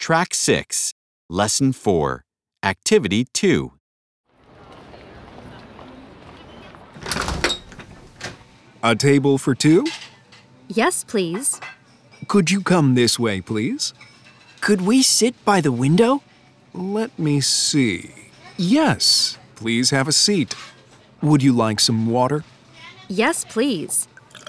Track 6, Lesson 4, Activity 2. A table for two? Yes, please. Could you come this way, please? Could we sit by the window? Let me see. Yes, please have a seat. Would you like some water? Yes, please.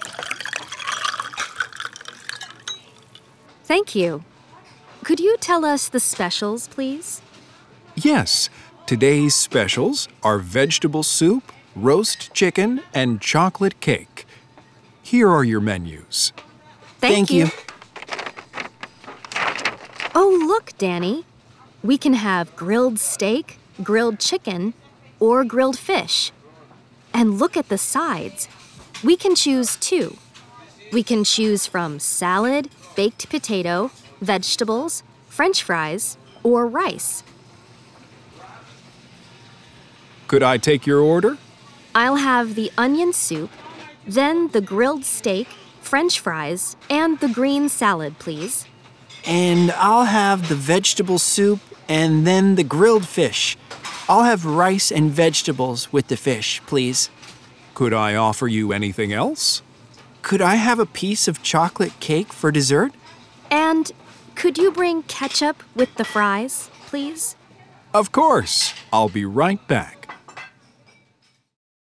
Thank you. Could you tell us the specials, please? Yes, today's specials are vegetable soup, roast chicken, and chocolate cake. Here are your menus. Thank you. Oh, look, Danny. We can have grilled steak, grilled chicken, or grilled fish. And look at the sides. We can choose two. We can choose from salad, baked potato, vegetables, French fries, or rice. Could I take your order? I'll have the onion soup, then the grilled steak, French fries, and the green salad, please. And I'll have the vegetable soup and then the grilled fish. I'll have rice and vegetables with the fish, please. Could I offer you anything else? Could I have a piece of chocolate cake for dessert? And could you bring ketchup with the fries, please? Of course. I'll be right back.